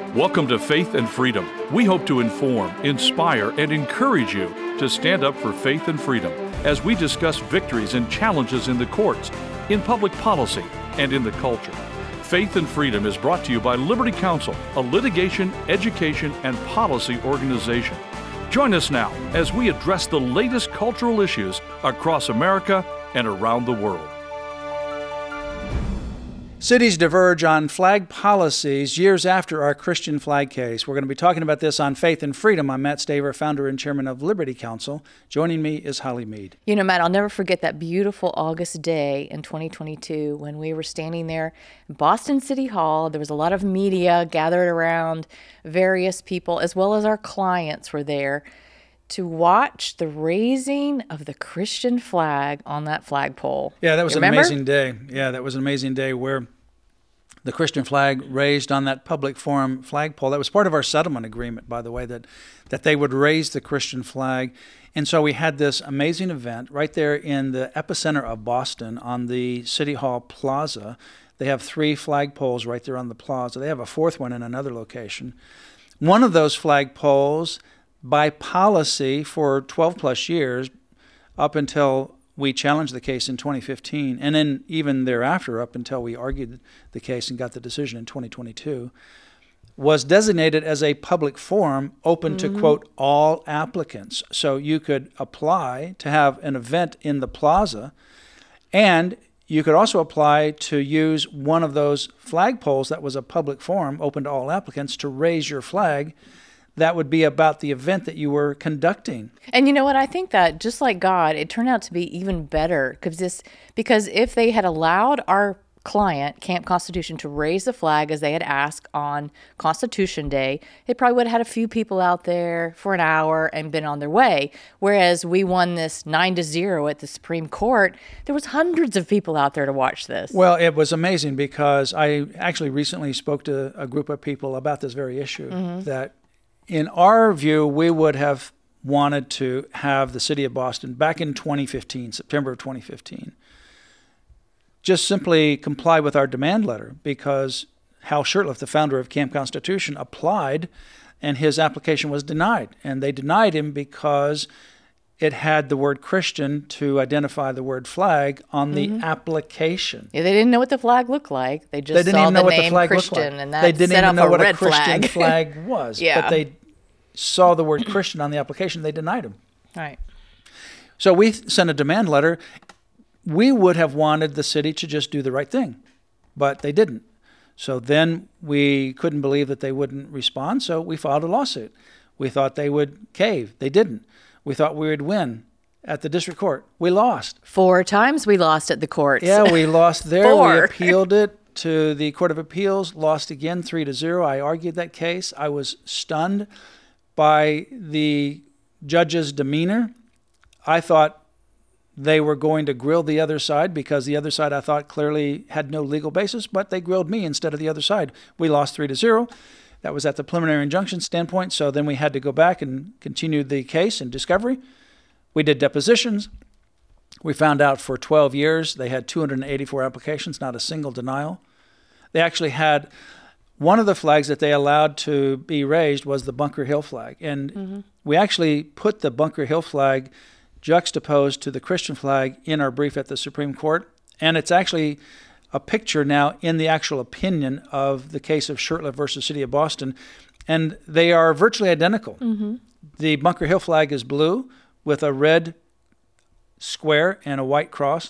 Welcome to Faith and Freedom. We hope to inform, inspire, and encourage you to stand up for faith and freedom as we discuss victories and challenges in the courts, in public policy, and in the culture. Faith and Freedom is brought to you by Liberty Counsel, a litigation, education, and policy organization. Join us now as we address the latest cultural issues across America and around the world. Cities diverge on flag policies years after our Christian flag case. We're going to be talking about this on Faith and Freedom. I'm Matt Staver, founder and chairman of Liberty Counsel. Joining me is Holly Mead. You know, Matt, I'll never forget that beautiful August day in 2022 when we were standing there in Boston City Hall. There was a lot of media gathered around, various people, as well as our clients were there to watch the raising of the Christian flag on that flagpole. Yeah, that was You an remember? amazing day. Yeah, that was an amazing day where the Christian flag raised on that public forum flagpole. That was part of our settlement agreement, by the way, that they would raise the Christian flag. And so we had this amazing event right there in the epicenter of Boston on the City Hall Plaza. They have 3 flagpoles right there on the plaza. They have a 4th one in another location. One of those flagpoles, by policy for 12 plus years, up until we challenged the case in 2015, and then even thereafter, up until we argued the case and got the decision in 2022, was designated as a public forum open to, quote, all applicants. So you could apply to have an event in the plaza, and you could also apply to use one of those flagpoles that was a public forum open to all applicants to raise your flag. That would be about the event that you were conducting. And you know what? I think that just like God, it turned out to be even better because if they had allowed our client, Camp Constitution, to raise the flag as they had asked on Constitution Day, they probably would have had a few people out there for an hour and been on their way. Whereas we won this 9-0 at the Supreme Court, there was hundreds of people out there to watch this. Well, it was amazing because I actually recently spoke to a group of people about this very issue, that in our view, we would have wanted to have the city of Boston back in 2015, September of 2015, just simply comply with our demand letter because Hal Shurtleff, the founder of Camp Constitution, applied and his application was denied. And they denied him because it had the word Christian to identify the word flag on the application. Yeah, they didn't know what the flag looked like. They just saw the name Christian, and that they didn't set even off know a what a red Christian flag. flag was. Yeah. But they saw the word Christian on the application. They denied him. Right. So we sent a demand letter. We would have wanted the city to just do the right thing, but they didn't. So then we couldn't believe that they wouldn't respond, so we filed a lawsuit. We thought they would cave. They didn't. We thought we would win at the district court. We lost. 4 times we lost at the courts. Yeah, we lost there. 4. We appealed it to the Court of Appeals, lost again 3-0. I argued that case. I was stunned by the judge's demeanor. I thought they were going to grill the other side because the other side, I thought, clearly had no legal basis, but they grilled me instead of the other side. We lost 3-0. That was at the preliminary injunction standpoint, so then we had to go back and continue the case in discovery. We did depositions. We found out for 12 years they had 284 applications, not a single denial. They actually had one of the flags that they allowed to be raised was the Bunker Hill flag. And we actually put the Bunker Hill flag juxtaposed to the Christian flag in our brief at the Supreme Court. And it's actually a picture now in the actual opinion of the case of Shurtleff versus City of Boston. And they are virtually identical. The Bunker Hill flag is blue with a red square and a white cross.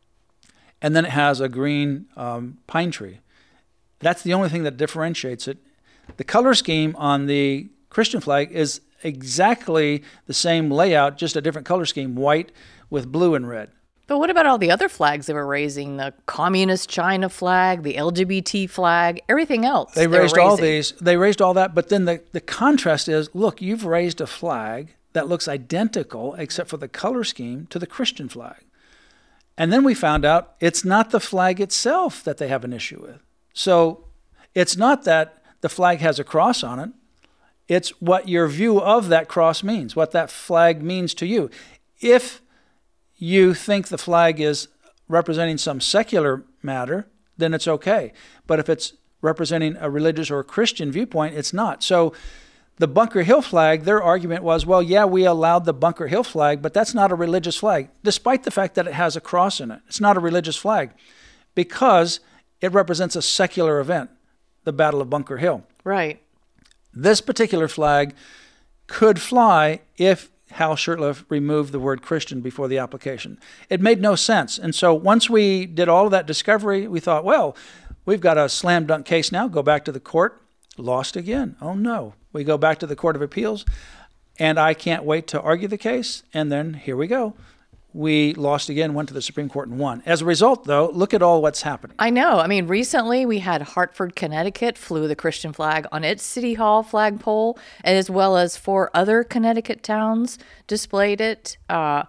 And then it has a green pine tree. That's the only thing that differentiates it. The color scheme on the Christian flag is exactly the same layout, just a different color scheme, white with blue and red. But what about all the other flags they were raising? The Communist China flag, the LGBT flag, everything else. They raised all these. They raised all that. But then the contrast is, look, you've raised a flag that looks identical, except for the color scheme, to the Christian flag. And then we found out it's not the flag itself that they have an issue with. So it's not that the flag has a cross on it. It's what your view of that cross means, what that flag means to you. If you think the flag is representing some secular matter, then it's okay. But if it's representing a religious or Christian viewpoint. It's not. So the Bunker Hill flag, their argument was, well, yeah, we allowed the Bunker Hill flag, but that's not a religious flag, despite the fact that it has a cross in it. It's not a religious flag because it represents a secular event, the Battle of Bunker Hill. Right. This particular flag could fly if Hal Shurtleff removed the word Christian before the application. It made no sense. And so once we did all of that discovery, we thought, well, we've got a slam dunk case now. Go back to the court. Lost again. Oh, no. We go back to the Court of Appeals, and I can't wait to argue the case. And then here we go. We lost again, went to the Supreme Court and won. As a result, though, look at all what's happening. I know. I mean, recently we had Hartford, Connecticut flew the Christian flag on its City Hall flagpole, as well as 4 other Connecticut towns displayed it.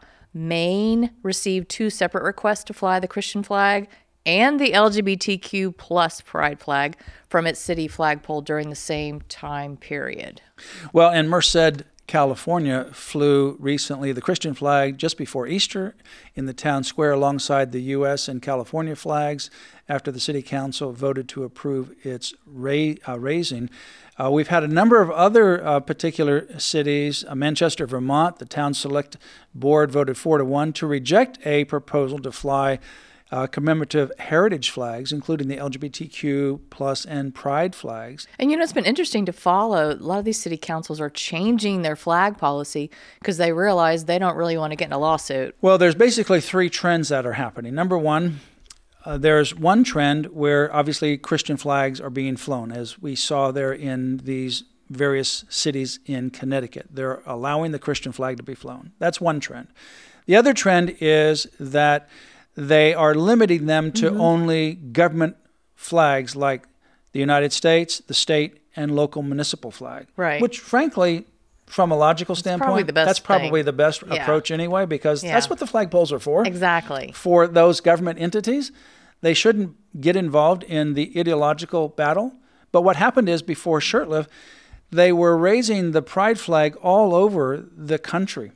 Maine received 2 separate requests to fly the Christian flag and the LGBTQ plus pride flag from its city flagpole during the same time period. Well, and Merced, California flew recently the Christian flag just before Easter in the town square alongside the U.S. and California flags after the city council voted to approve its raising. We've had a number of other particular cities. Manchester, Vermont, the town select board voted 4-1 to reject a proposal to fly commemorative heritage flags, including the LGBTQ plus and pride flags. And it's been interesting to follow. A lot of these city councils are changing their flag policy because they realize they don't really want to get in a lawsuit. Well, there's basically 3 trends that are happening. Number one, there's one trend where obviously Christian flags are being flown, as we saw there in these various cities in Connecticut. They're allowing the Christian flag to be flown. That's one trend. The other trend is that they are limiting them to only government flags like the United States, the state, and local municipal flag. Right. Which, frankly, from a logical standpoint, that's probably the best approach anyway, because that's what the flagpoles are for. Exactly. For those government entities. They shouldn't get involved in the ideological battle. But what happened is, before Shurtleff, they were raising the pride flag all over the country.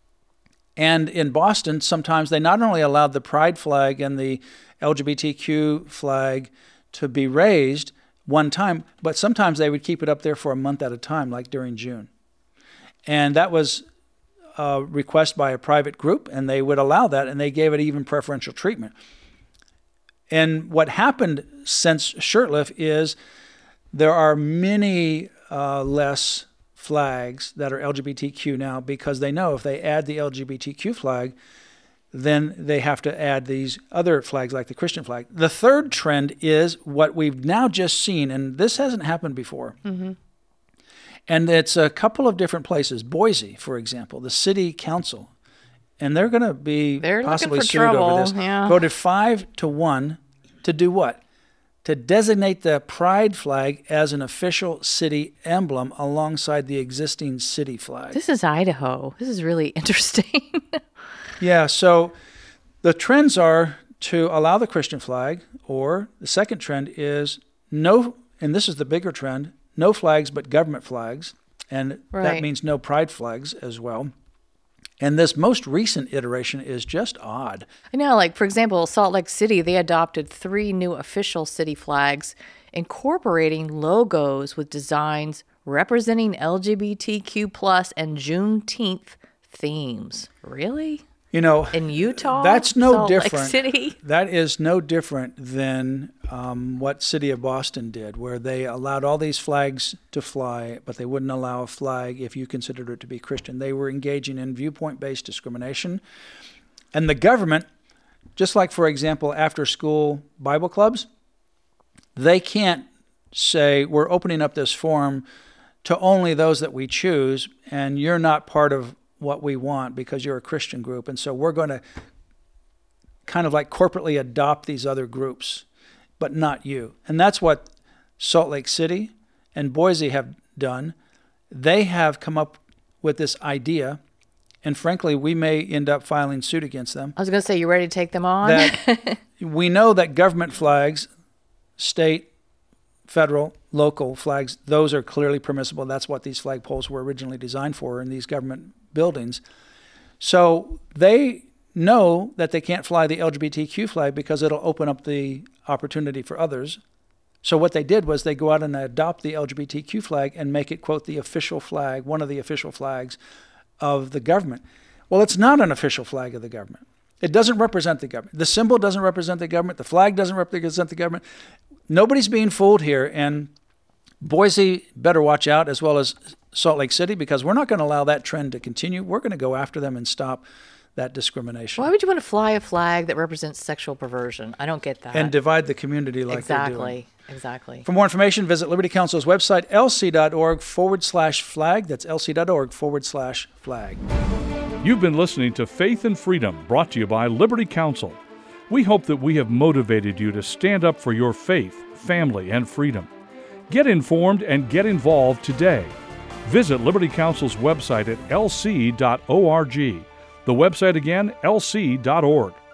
And in Boston, sometimes they not only allowed the pride flag and the LGBTQ flag to be raised one time, but sometimes they would keep it up there for a month at a time, like during June. And that was a request by a private group, and they would allow that, and they gave it even preferential treatment. And what happened since Shurtleff is there are many less flags that are LGBTQ now, because they know if they add the LGBTQ flag, then they have to add these other flags like the Christian flag. The third trend is what we've now just seen, and this hasn't happened before. Mm-hmm. And it's a couple of different places. Boise, for example, the city council, and they're going to be possibly sued over this, voted 5-1 to do what? To designate the pride flag as an official city emblem alongside the existing city flag. This is Idaho. This is really interesting. Yeah, so the trends are to allow the Christian flag, or the second trend is no, and this is the bigger trend, no flags but government flags, and that means no pride flags as well. And this most recent iteration is just odd. I know, like, for example, Salt Lake City, they adopted 3 new official city flags, incorporating logos with designs representing LGBTQ plus and Juneteenth themes. Really? In Utah? That's no Salt different. Lake City? That is no different than what City of Boston did, where they allowed all these flags to fly, but they wouldn't allow a flag if you considered it to be Christian. They were engaging in viewpoint-based discrimination. And the government, just like, for example, after-school Bible clubs, they can't say, we're opening up this forum to only those that we choose, and you're not part of what we want because you're a Christian group. And so we're going to kind of like corporately adopt these other groups, but not you. And that's what Salt Lake City and Boise have done. They have come up with this idea, and frankly, we may end up filing suit against them. I was going to say, you ready to take them on? That we know that government flags, state, federal, local flags, those are clearly permissible. That's what these flagpoles were originally designed for in these government buildings. So they know that they can't fly the LGBTQ flag because it'll open up the opportunity for others. So what they did was they go out and adopt the LGBTQ flag and make it, quote, the official flag, one of the official flags of the government. Well, it's not an official flag of the government. It doesn't represent the government. The symbol doesn't represent the government. The flag doesn't represent the government. Nobody's being fooled here. And Boise better watch out, as well as Salt Lake City, because we're not going to allow that trend to continue. We're going to go after them and stop that discrimination. Why would you want to fly a flag that represents sexual perversion? I don't get that. And divide the community like they're doing. Exactly. For more information, visit Liberty Counsel's website, lc.org/flag. That's lc.org/flag. You've been listening to Faith and Freedom, brought to you by Liberty Counsel. We hope that we have motivated you to stand up for your faith, family, and freedom. Get informed and get involved today. Visit Liberty Counsel's website at lc.org. The website again, lc.org.